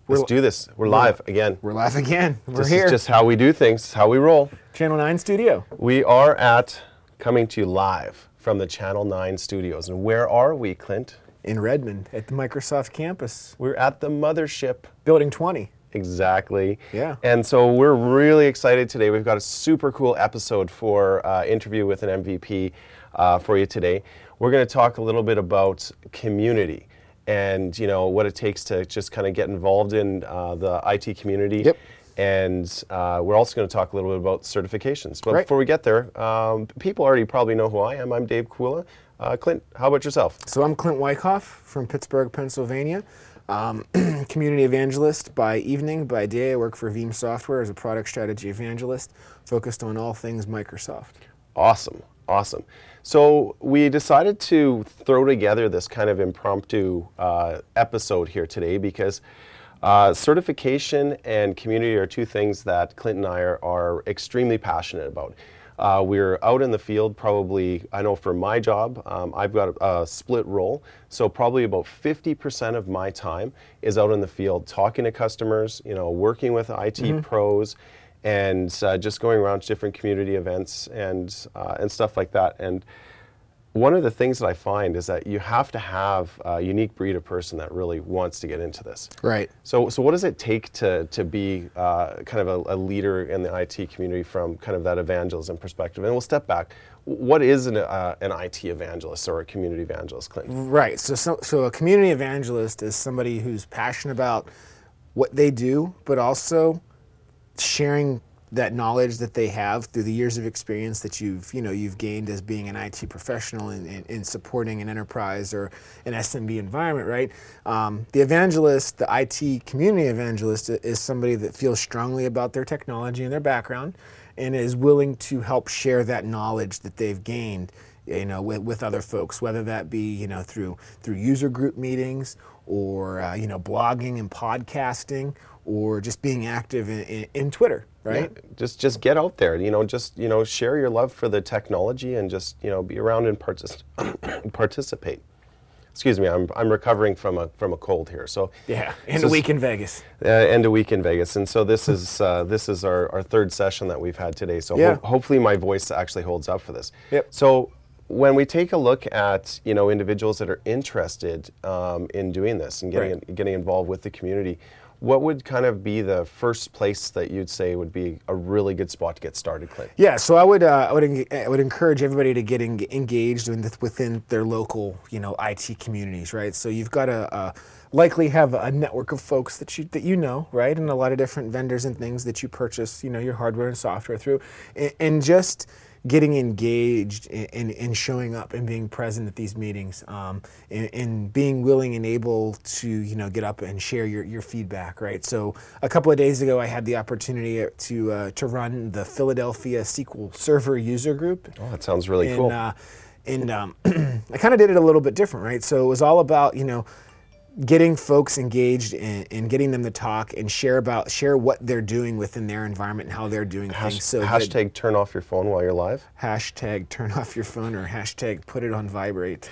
Let's do this. We're live again. We're live again. This is just how we do things, how we roll. Channel 9 studio. We are coming to you live from the Channel 9 studios. And where are we, Clint? In Redmond at the Microsoft campus. We're at the mothership. Building 20. Exactly. Yeah. And so we're really excited today. We've got a super cool episode for interview with an MVP for you today. We're going to talk a little bit about community and what it takes to just kind of get involved in the IT community. Yep. And we're also going to talk a little bit about certifications. But Right. before we get there, people already probably know who I am. I'm Dave Kula. Clint, how about yourself? So I'm Clint Wyckoff from Pittsburgh, Pennsylvania. Community evangelist by evening. By day, I work for Veeam Software as a product strategy evangelist, focused on all things Microsoft. Awesome. So we decided to throw together this kind of impromptu episode here today because certification and community are two things that Clint and I are extremely passionate about. We're out in the field probably, I know for my job, I've got a split role, so probably about 50% of my time is out in the field talking to customers, working with IT pros, and just going around to different community events and stuff like that. And one of the things that I find is that you have to have a unique breed of person that really wants to get into this. Right. So what does it take to be kind of a leader in the IT community from kind of that evangelism perspective? And we'll step back. What is an IT evangelist or a community evangelist, Clint? Right. So a community evangelist is somebody who's passionate about what they do, but also sharing that knowledge that they have through the years of experience that you've gained as being an IT professional in supporting an enterprise or an SMB environment, right? The evangelist, the IT community evangelist, is somebody that feels strongly about their technology and their background and is willing to help share that knowledge that they've gained with other folks, whether that be through user group meetings or blogging and podcasting, or just being active in Twitter, right? Yeah, just get out there, share your love for the technology and just, be around and participate. Excuse me, I'm recovering from a cold here. So yeah, and a week in Vegas. And a week in Vegas, and so this is our third session that we've had today. So yeah. Hopefully my voice actually holds up for this. Yep. So when we take a look at individuals that are interested in doing this and getting involved with the community, what would kind of be the first place that you'd say would be a really good spot to get started, Clint? Yeah, so I would encourage everybody to get engaged within their local IT communities, right? So you've got to likely have a network of folks that you know, right, and a lot of different vendors and things that you purchase your hardware and software through, and just getting engaged and showing up and being present at these meetings, and being willing and able to get up and share your feedback, right? So a couple of days ago, I had the opportunity to run the Philadelphia SQL Server user group. Oh, that sounds really cool. And I kind of did it a little bit different, right? So it was all about getting folks engaged and getting them to talk and share what they're doing within their environment and how they're doing things. So hashtag turn off your phone while you're live. Hashtag turn off your phone, or hashtag put it on vibrate.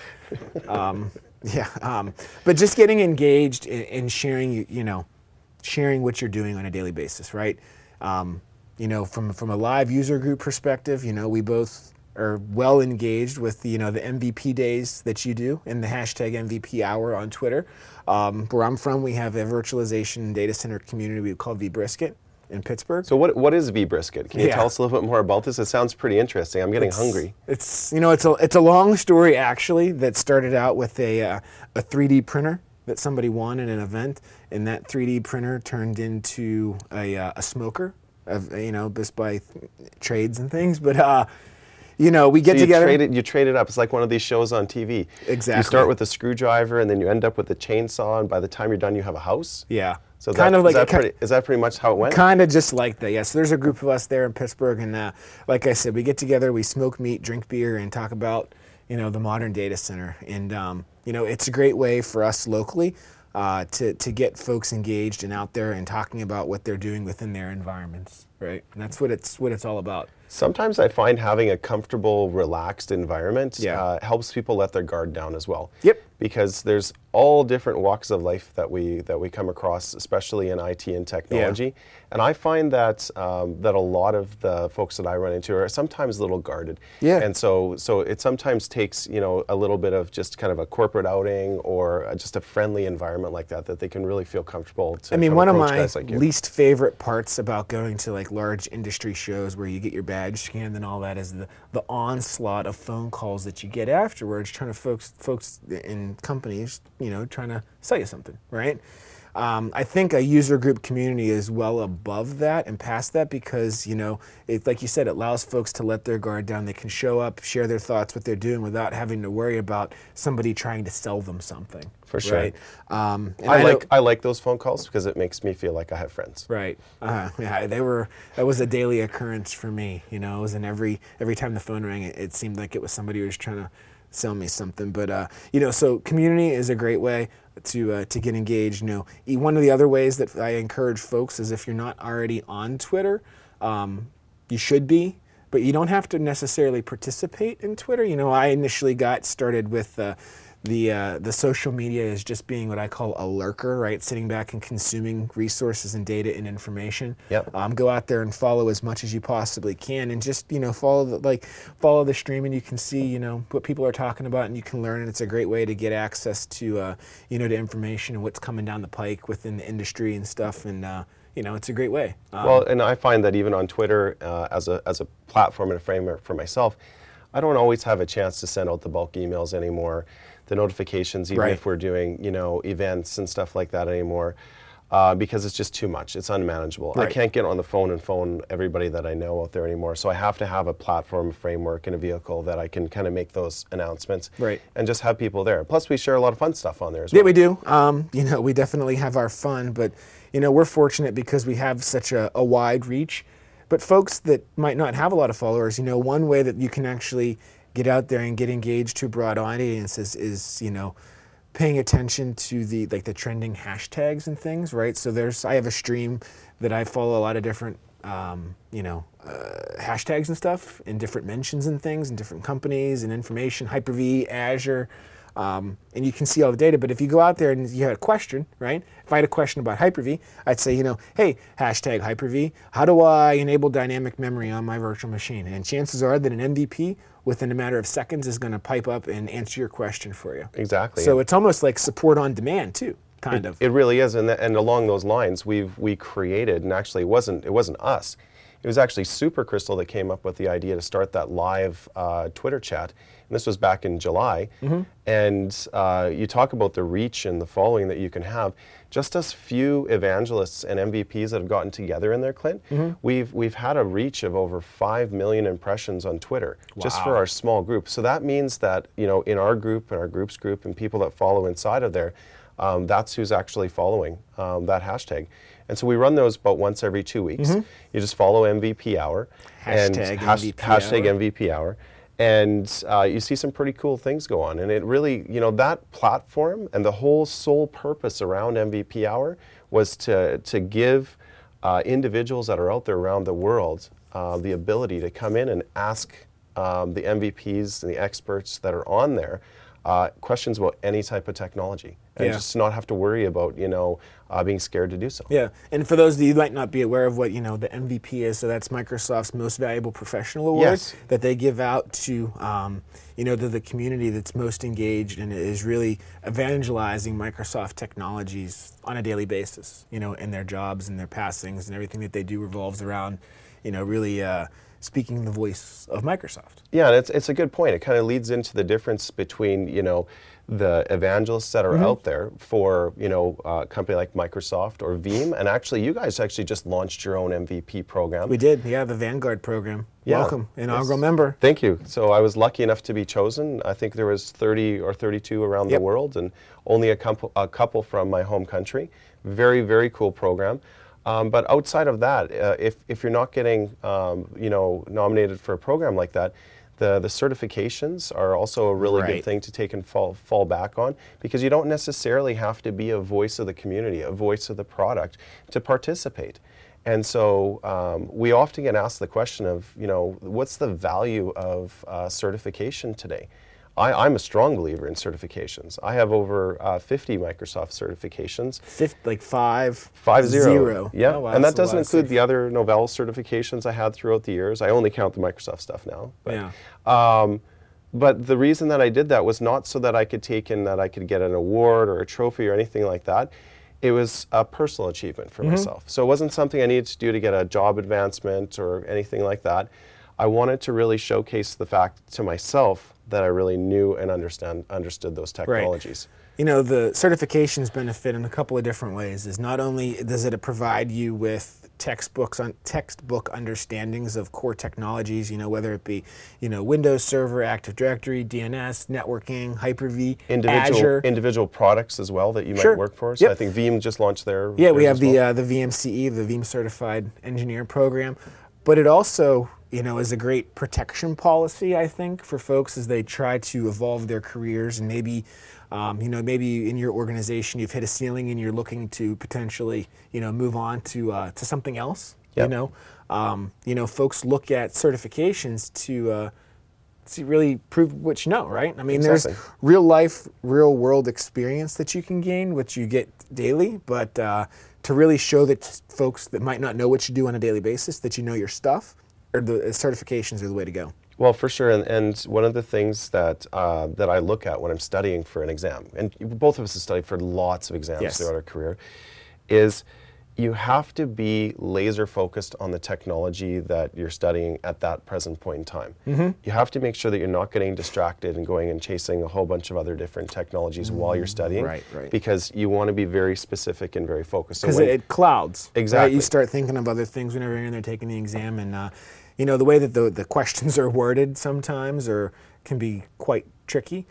But just getting engaged and sharing, sharing what you're doing on a daily basis, right? From a live user group perspective, we both are well engaged with the MVP days that you do and the hashtag MVP hour on Twitter. Where I'm from, we have a virtualization data center community we call vBrisket in Pittsburgh. So what is vBrisket? Can you tell us a little bit more about this? It sounds pretty interesting. I'm getting hungry. It's a long story actually that started out with a 3D printer that somebody won in an event, and that 3D printer turned into a smoker of just by trades and things, but. We get together. You trade it up. It's like one of these shows on TV. Exactly. You start with a screwdriver, and then you end up with a chainsaw, and by the time you're done, you have a house. Yeah. So is that pretty much how it went? Kind of just like that, yeah. So there's a group of us there in Pittsburgh, and like I said, we get together, we smoke meat, drink beer, and talk about the modern data center. And it's a great way for us locally to get folks engaged and out there and talking about what they're doing within their environments, right? And that's what it's all about. Sometimes I find having a comfortable, relaxed environment helps people let their guard down as well. Yep. because there's all different walks of life that we come across, especially in IT and technology. And I find that that a lot of the folks that I run into are sometimes a little guarded. Yeah. And so it sometimes takes, you know, a little bit of just kind of a corporate outing or just a friendly environment like that they can really feel comfortable to. I mean, come one of approach my guys like you. least favorite parts about going to like large industry shows where you get your badge scanned and all that is the onslaught of phone calls that you get afterwards, trying to folks in companies, you know, trying to sell you something, right? I think a user group community is well above that and past that because, you know, it, like you said, it allows folks to let their guard down. They can show up, share their thoughts, what they're doing without having to worry about somebody trying to sell them something. For sure. Right? And I like those phone calls because it makes me feel like I have friends. Right. Yeah, that was a daily occurrence for me. You know, it was in every time the phone rang, it seemed like it was somebody who was trying to sell me something. But you know, so community is a great way to get engaged. You know, one of the other ways that I encourage folks is if you're not already on Twitter, you should be, but you don't have to necessarily participate in Twitter. You know, I initially got started with the social media as just being what I call a lurker, right? Sitting back and consuming resources and data and information. Yep. Go out there and follow as much as you possibly can, and just, you know, follow the stream, and you can see, you know, what people are talking about, and you can learn. And it's a great way to get access to you know, to information and what's coming down the pike within the industry and stuff. And you know, it's a great way. Well, and I find that even on Twitter, as a platform and a framework for myself, I don't always have a chance to send out the bulk emails anymore, the notifications, even if we're doing, you know, events and stuff like that anymore, because it's just too much. It's unmanageable. Right. I can't get on the phone and phone everybody that I know out there anymore. So I have to have a platform, a framework, and a vehicle that I can kind of make those announcements, and just have people there. Plus, we share a lot of fun stuff on there as well. Yeah, we do. You know, we definitely have our fun, but you know, we're fortunate because we have such a wide reach. But folks that might not have a lot of followers, you know, one way that you can actually get out there and get engaged to a broad audience is, you know, paying attention to the trending hashtags and things, right? So I have a stream that I follow a lot of different, you know, hashtags and stuff, and different mentions and things, and different companies and information, Hyper-V, Azure, and you can see all the data. But if you go out there and you had a question, right? If I had a question about Hyper-V, I'd say, you know, hey, hashtag Hyper-V, how do I enable dynamic memory on my virtual machine? And chances are that an MVP within a matter of seconds is going to pipe up and answer your question for you. Exactly. So it's almost like support on demand too, kind of. It really is, and along those lines, we created, and actually it wasn't us. It was actually Super Crystal that came up with the idea to start that live Twitter chat. And this was back in July. And you talk about the reach and the following that you can have. Just as few evangelists and MVPs that have gotten together in there, Clint, we've had a reach of over 5 million impressions on Twitter just for our small group. So that means that, you know, in our group and our group's group and people that follow inside of there, that's who's actually following that hashtag. And so we run those about once every 2 weeks. You just follow MVP Hour. Hashtag MVP hashtag Hour. MVP Hour. And you see some pretty cool things go on. And it really, you know, that platform and the whole sole purpose around MVP Hour was to give individuals that are out there around the world the ability to come in and ask the MVPs and the experts that are on there questions about any type of technology, and just not have to worry about, you know, being scared to do so. Yeah, and for those of you who might not be aware of what, you know, the MVP is, so that's Microsoft's Most Valuable Professional Award that they give out to, you know, the community that's most engaged and is really evangelizing Microsoft technologies on a daily basis, you know, in their jobs and their passings, and everything that they do revolves around, you know, really speaking the voice of Microsoft. Yeah, and it's a good point. It kind of leads into the difference between, you know, the evangelists that are out there for, you know, a company like Microsoft or Veeam, and actually you guys actually just launched your own MVP program. We did, yeah, the Vanguard program. Yeah. Welcome, inaugural member. Thank you. So I was lucky enough to be chosen. I think there was 30 or 32 around the world, and only a couple from my home country. Very, very cool program. But outside of that, if you're not getting you know, nominated for a program like that, the certifications are also a really good thing to take and fall back on, because you don't necessarily have to be a voice of the community, a voice of the product to participate. And so we often get asked the question of, you know, what's the value of certification today? I'm a strong believer in certifications. I have over 50 Microsoft certifications. Like 5 0. Yeah, Oh, wow, and that's that a doesn't lot of include the other Novell certifications I had throughout the years. I only count the Microsoft stuff now. But, Yeah. but the reason that I did that was not so that I could get an award or a trophy or anything like that. It was a personal achievement for myself. So it wasn't something I needed to do to get a job advancement or anything like that. I wanted to really showcase the fact to myself that I really knew and understood those technologies. Right. You know, the certifications benefit in a couple of different ways. Is not only does it provide you with textbook understandings of core technologies, you know, whether it be, you know, Windows Server, Active Directory, DNS, networking, Hyper-V, Azure. Individual products as well that you Sure. might work for. So Yep. I think Veeam just launched their. Yeah, we theirs have as well. the VMCE, the Veeam Certified Engineer Program, but it also, you know, is a great protection policy, I think, for folks as they try to evolve their careers and maybe, you know, maybe in your organization you've hit a ceiling and you're looking to potentially, you know, move on to something else. Yep. You know, folks look at certifications to really prove what you know, right? I mean, Exactly. there's real life, real world experience that you can gain, which you get daily, but to really show that folks that might not know what you do on a daily basis, that you know your stuff, or the certifications are the way to go. Well, for sure, and one of the things that that I look at when I'm studying for an exam, and both of us have studied for lots of exams Yes. throughout our career, is you have to be laser focused on the technology that you're studying at that present point in time. You have to make sure that you're not getting distracted and going and chasing a whole bunch of other different technologies while you're studying, Right. because you want to be very specific and very focused. So Because when- it clouds. Right? Exactly. You start thinking of other things whenever you're in there taking the exam, and you know, the way that the questions are worded sometimes can be quite tricky.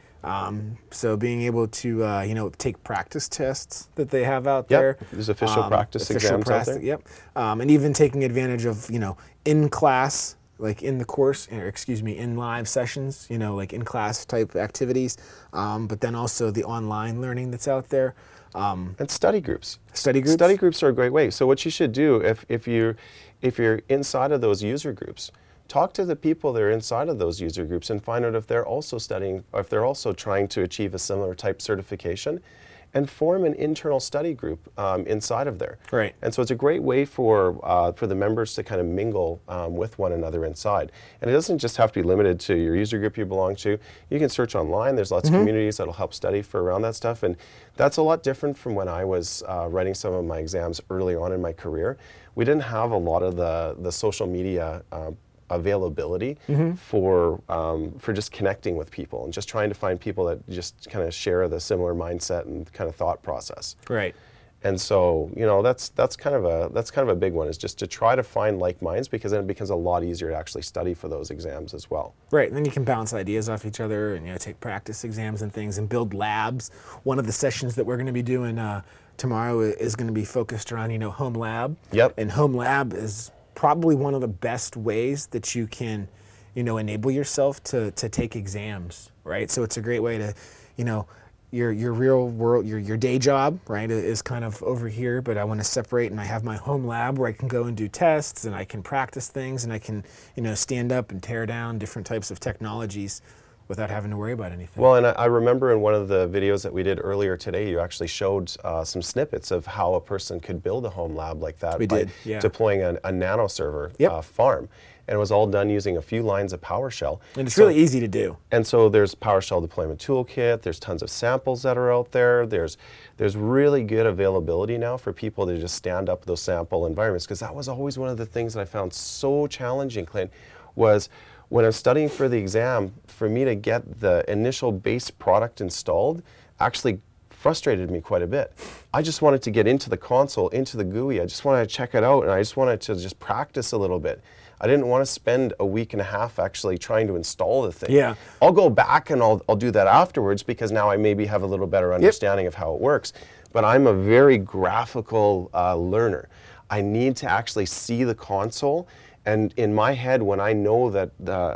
So being able to you know, take practice tests that they have out there. There's official practice exams out there. Yep. And even taking advantage of, you know, in class, like in the course, or excuse me, in live sessions, you know, like in class type activities, but then also the online learning that's out there. And study groups. Study groups? Study groups are a great way. So what you should do if you're inside of those user groups, talk to the people that are inside of those user groups and find out if they're also studying, or if they're also trying to achieve a similar type certification, and form an internal study group inside of there. Right. And so it's a great way for the members to kind of mingle with one another inside. And it doesn't just have to be limited to your user group you belong to. You can search online. There's lots of communities that'll help study for around that stuff. And that's a lot different from when I was writing some of my exams early on in my career. We didn't have a lot of the social media availability for just connecting with people and just trying to find people that just kind of share the similar mindset and kind of thought process. Right. And so, you know, that's kind of a big one, is just to try to find like minds, because then it becomes a lot easier to actually study for those exams as well. Right, and then you can bounce ideas off each other, and, you know, take practice exams and things, and build labs. One of the sessions that we're going to be doing tomorrow is going to be focused around, you know, home lab. Yep. And home lab is probably one of the best ways that you can, you know, enable yourself to take exams, right? So it's a great way to, you know, your real world, your day job, right, is kind of over here, but I want to separate, and I have my home lab where I can go and do tests, and I can practice things, and I can, you know, stand up and tear down different types of technologies without having to worry about anything. Well, and I remember in one of the videos that we did earlier today, you actually showed some snippets of how a person could build a home lab like that We by did, yeah. deploying a nano server Yep. farm. And it was all done using a few lines of PowerShell. And it's really easy to do. And so there's PowerShell deployment toolkit. There's tons of samples that are out there. There's really good availability now for people to just stand up those sample environments, because that was always one of the things that I found so challenging, Clint, was when I was studying for the exam, for me to get the initial base product installed actually frustrated me quite a bit. I just wanted to get into the console, into the GUI. I just wanted to check it out, and I just wanted to just practice a little bit. I didn't want to spend a week and a half actually trying to install the thing. Yeah. I'll go back and I'll do that afterwards, because now I maybe have a little better understanding of how it works. But I'm a very graphical learner. I need to actually see the console. And in my head, when I know that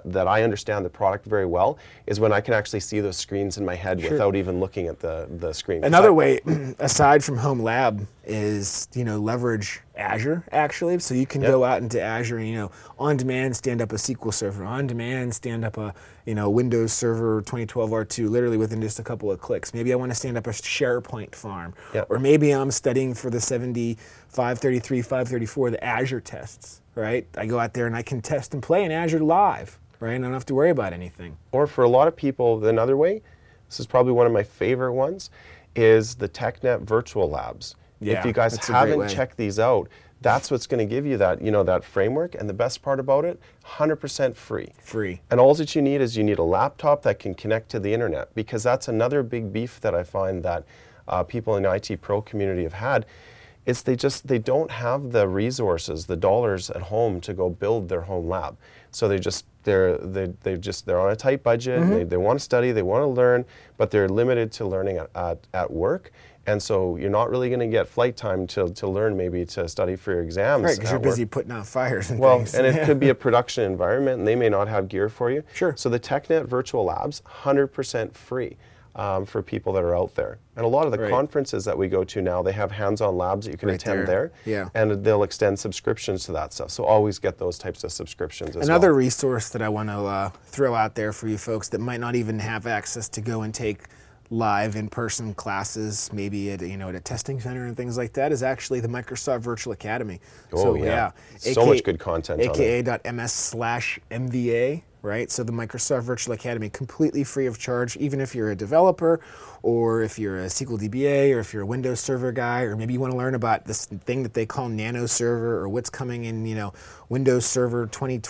I understand the product very well, is when I can actually see those screens in my head without even looking at the screen. Another way, aside from home lab, is, you know, leverage Azure, actually. So you can Yep. go out into Azure and, on demand stand up a SQL server, on demand stand up a, Windows Server 2012 R2, literally within just a couple of clicks. Maybe I want to stand up a SharePoint farm, Yep. or maybe I'm studying for the 70, 533, 534, the Azure tests, right? I go out there and I can test and play in Azure live, right? And I don't have to worry about anything. Or for a lot of people, another way, this is probably one of my favorite ones, is the TechNet virtual labs. Yeah, if you guys that's a great haven't way. checked these out, that's what's going to give you that, that framework. And the best part about it, 100% free. Free. And all that you need is you need a laptop that can connect to the internet, because that's another big beef that I find that people in the IT pro community have had. Is they don't have the resources, the dollars at home to go build their home lab. So they're on a tight budget. Mm-hmm. They want to study, they want to learn, but they're limited to learning at work. And so you're not really going to get flight time to learn, maybe to study for your exams. Right, because you're at work. busy putting out fires and Well, things. and it could be a production environment, and they may not have gear for you. Sure. So the TechNet Virtual Labs, 100% free for people that are out there. And a lot of the Right. conferences that we go to now, they have hands-on labs that you can Right attend there. there. Yeah. And they'll extend subscriptions to that stuff. So always get those types of subscriptions as Another well. resource that I want to throw out there for you folks that might not even have access to go and take live in-person classes, maybe at a testing center and things like that, is actually the Microsoft Virtual Academy. Oh, yeah. So much good content on it. aka.ms/MVA, right? So the Microsoft Virtual Academy, completely free of charge, even if you're a developer, or if you're a SQL DBA, or if you're a Windows Server guy, or maybe you want to learn about this thing that they call Nano Server, or what's coming in, Windows Server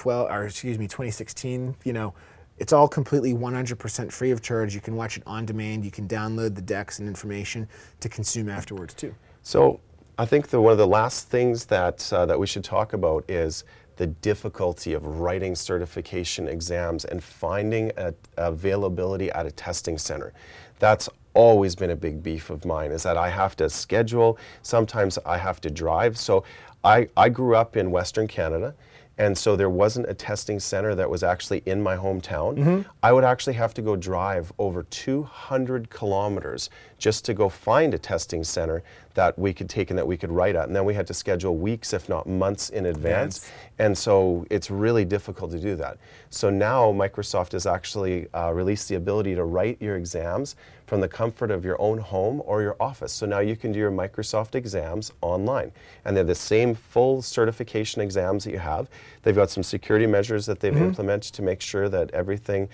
2016, it's all completely 100% free of charge. You can watch it on demand. You can download the decks and information to consume afterwards too. So I think one of the last things that we should talk about is the difficulty of writing certification exams and finding availability at a testing center. That's always been a big beef of mine, is that I have to schedule, sometimes I have to drive. So I grew up in Western Canada, and so there wasn't a testing center that was actually in my hometown. Mm-hmm. I would actually have to go drive over 200 kilometers just to go find a testing center that we could take and that we could write at. And then we had to schedule weeks, if not months in advance. And so it's really difficult to do that. So now Microsoft has actually released the ability to write your exams from the comfort of your own home or your office. So now you can do your Microsoft exams online. And they're the same full certification exams that you have. They've got some security measures that they've implemented to make sure that everything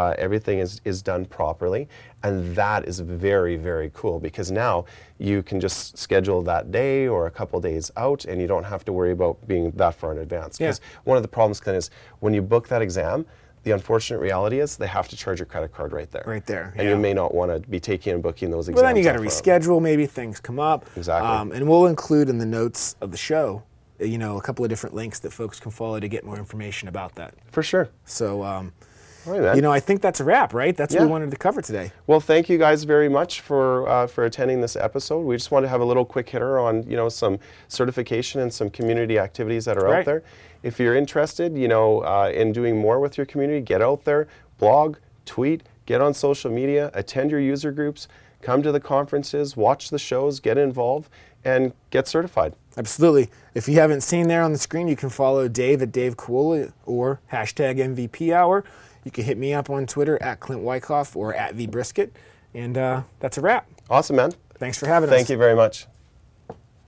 is done properly. And that is very, very cool, because now you can just schedule that day or a couple days out, and you don't have to worry about being that far in advance. Because one of the problems, Clint, is when you book that exam, the unfortunate reality is they have to charge your credit card right there. Right there, And yeah. you may not want to be taking and booking those exams. Well, then you got to up front. reschedule. Maybe things come up. Exactly. And we'll include in the notes of the show, a couple of different links that folks can follow to get more information about that. For sure. So, All right, man. I think that's a wrap, right? That's what Yeah. we wanted to cover today. Well, thank you guys very much for attending this episode. We just wanted to have a little quick hitter on some certification and some community activities that are out Right. there. If you're interested, in doing more with your community, get out there, blog, tweet, get on social media, attend your user groups, come to the conferences, watch the shows, get involved, and get certified. Absolutely. If you haven't seen there on the screen, you can follow Dave at Dave Kawula or #MVP Hour. You can hit me up on Twitter at Clint Wyckoff or at VBrisket. And that's a wrap. Awesome, man. Thanks for having us. Thank you very much.